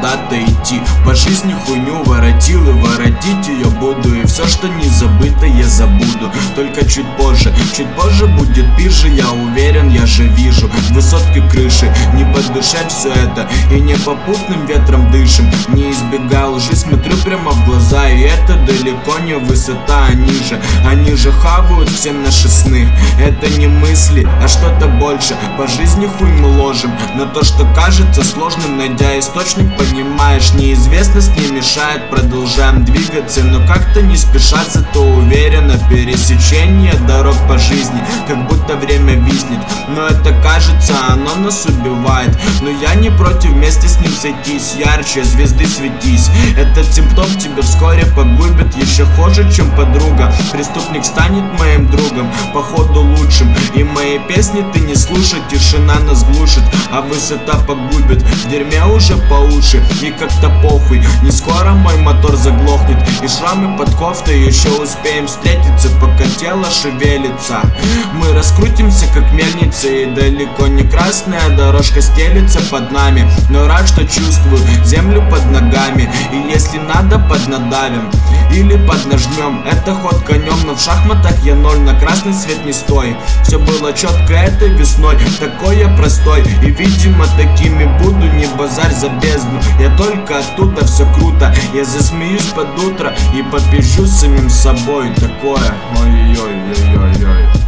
куда-то идти. По жизни хуйню воротил и воротить ее буду. И все, что не забыто, я забуду. Только чуть позже будет пизже. Я уверен, я же вижу высотки крыши. Не по душе все это и не попутным ветром дышим. Не избегал лжи, смотрю прямо в глаза. И это далеко не высота, они же хавают все наши сны. Это не мысли, а что-то больше. По жизни хуй мы ложим на то, что кажется сложным. Найдя источник, понимаешь, неизвестность не мешает. Продолжаем двигаться, но как-то не спеша, зато уверенно. Пересечение дорог по жизни, как будто время виснет. Но это кажется, оно нас убивает. Но я не против вместе с ним сойтись. Ярче звезды светись. Этот симптом тебя вскоре погубит. Еще хуже, чем подруга. Преступник станет моим другом, походу лучшим. И мои песни ты не слушай, тишина нас глушит. А высота погубит, в дерьме уже по уши. И как-то похуй, не скоро мой мотор заглохнет. И шрамы под кофтой еще успеем встретиться, пока тело шевелится. Мы раскрутимся как мельница, и далеко не красная дорожка стелится под нами. Но рад, что чувствую землю под ногами. И если надо, поднадавим или поднажмем. Это ход конем, но в шахматах я ноль. На красный свет не стой. Все было четко этой весной, такой я простой. И видимо такими буду, не базарь за бездну. Я только оттуда, все круто. Я засмеюсь под утро и попизжу самим собой. Такое, ой-ой-ой-ой-ой.